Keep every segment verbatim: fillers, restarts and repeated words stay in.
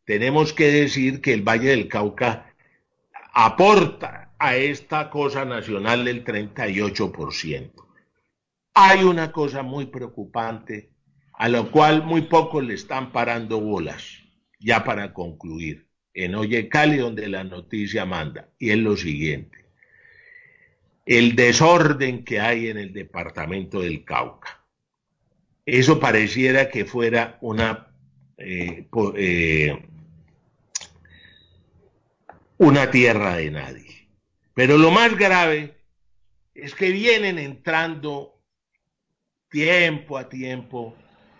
tenemos que decir que el Valle del Cauca aporta a esta cosa nacional el treinta y ocho por ciento. Hay una cosa muy preocupante a lo cual muy pocos le están parando bolas, ya para concluir, en Oye Cali, donde la noticia manda, y es lo siguiente: el desorden que hay en el departamento del Cauca. Eso pareciera que fuera una, eh, eh, una tierra de nadie. Pero lo más grave es que vienen entrando tiempo a tiempo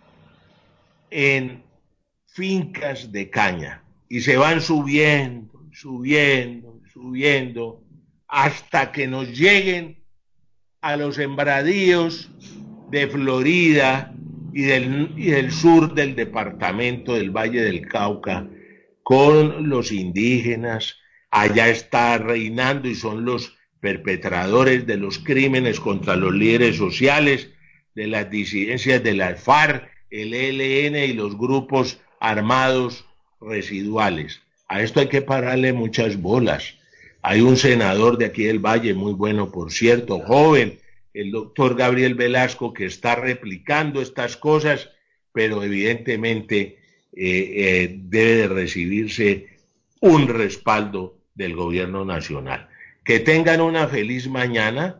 en fincas de caña y se van subiendo, subiendo, subiendo hasta que nos lleguen a los sembradíos de Florida y del, y del sur del departamento del Valle del Cauca con los indígenas. Allá está reinando y son los perpetradores de los crímenes contra los líderes sociales, de las disidencias de la FARC, el E L N y los grupos armados residuales. A esto hay que pararle muchas bolas. Hay un senador de aquí del Valle, muy bueno por cierto, joven, el doctor Gabriel Velasco, que está replicando estas cosas, pero evidentemente eh, eh, debe de recibirse un respaldo del gobierno nacional. Que tengan una feliz mañana.